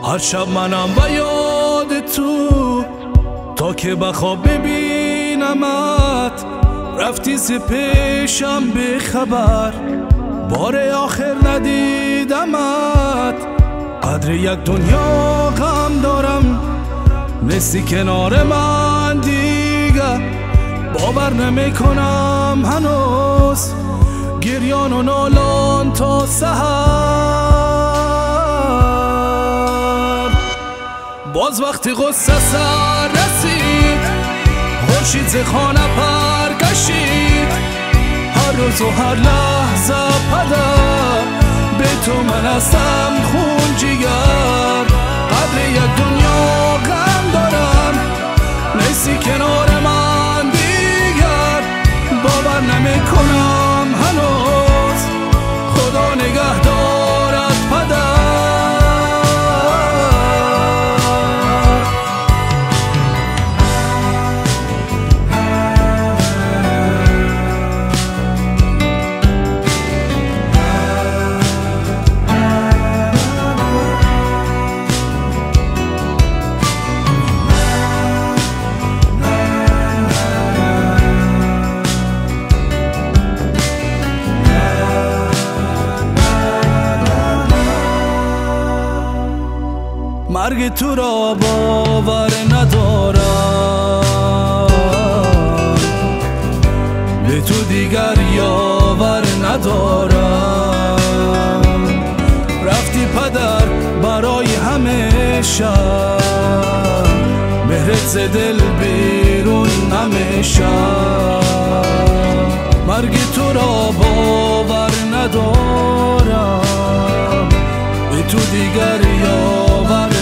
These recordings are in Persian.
هر شب منم و یاد تو، تا که بخواب ببینمت. رفتی ز پیشم به خبر، بار آخر ندیدمت. قدر یک دنیا غم دارم، نیستی کنار من دیگر. باور نمی کنم هنوز گریان و نالان تا سحر. باز وقتی غصه سر رسید، خورشید ز خانه پر کشید. هر روز و هر لحظه پدر، به تو من هستم خون جگر. قدر یک دنیا غم دارم، نیستی کنار من دیگر. باور نمی کنم هنوز خدا نگه دارد پدر. مرگ تو را باور ندارم، به تو دیگر یاور ندارم. رفتی پدر برای همیشه، مهرت ز دل بیرون نمیشه. مرگ تو را باور ندارم، به تو دیگر یاور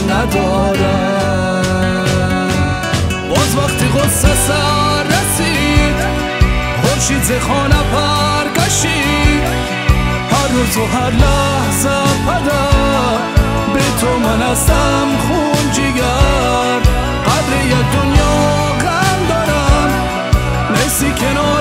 ندارم. باز وقتی غصه سر رسید، خورشید ز خانه پر کشید. هر روز و هر لحظه پدر، به تو من هستم خون جگر. قدر یک دنیا غم دارم، نیستی کنار